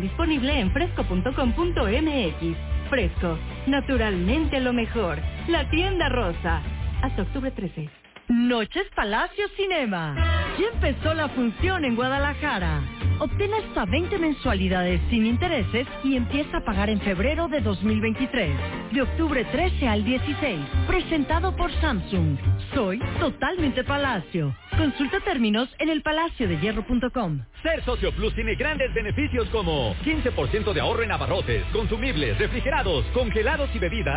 disponible en fresco.com.mx. Fresco, naturalmente lo mejor. La tienda rosa. Hasta octubre 13. Noches Palacio Cinema. Ya empezó la función en Guadalajara. Obtén hasta 20 mensualidades sin intereses y empieza a pagar en febrero de 2023. De octubre 13 al 16. Presentado por Samsung. Soy totalmente Palacio. Consulta términos en elpalaciodehierro.com. Ser Socio Plus tiene grandes beneficios como 15% de ahorro en abarrotes, consumibles, refrigerados, congelados y bebidas